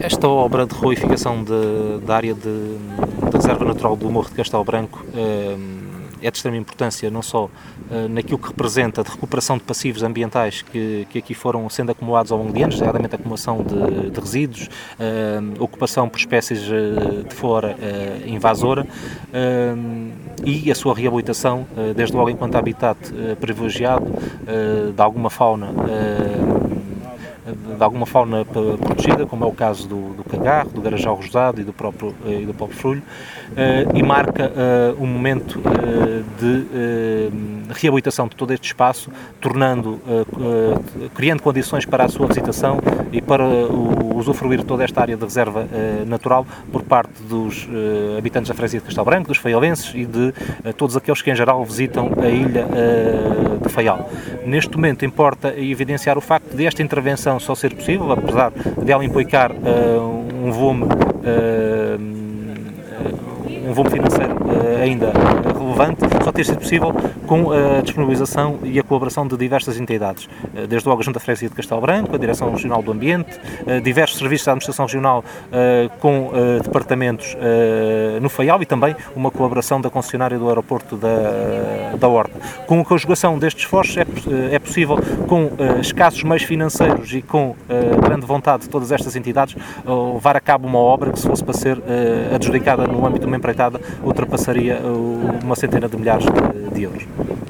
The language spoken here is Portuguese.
Esta obra de requalificação da área da Reserva Natural do Morro de Castelo Branco é de extrema importância, não só naquilo que representa de recuperação de passivos ambientais que aqui foram sendo acumulados ao longo de anos, nomeadamente a acumulação de resíduos, ocupação por espécies de flora invasora e a sua reabilitação, desde logo enquanto habitat privilegiado de alguma fauna protegida, como é o caso do cagarro, do garajal rosado e do próprio frulho, e marca um momento de reabilitação de todo este espaço, criando condições para a sua visitação e para usufruir toda esta área de reserva natural por parte dos habitantes da freguesia de Castelo Branco, dos faialenses e de todos aqueles que em geral visitam a ilha de Faial. Neste momento importa evidenciar o facto de esta intervenção só ser possível, apesar de ela implicar um volume financeiro ainda relevante, só ter sido possível com a disponibilização e a colaboração de diversas entidades, desde logo a Junta de Freguesia de Castelo Branco, a Direção Regional do Ambiente, diversos serviços da Administração Regional com departamentos no Faial e também uma colaboração da concessionária do aeroporto da Horta. Com a conjugação destes esforços é possível, com escassos meios financeiros e com grande vontade de todas estas entidades, levar a cabo uma obra que, se fosse para ser adjudicada no âmbito de uma empreitada, ultrapassaria uma centena de milhares de euros.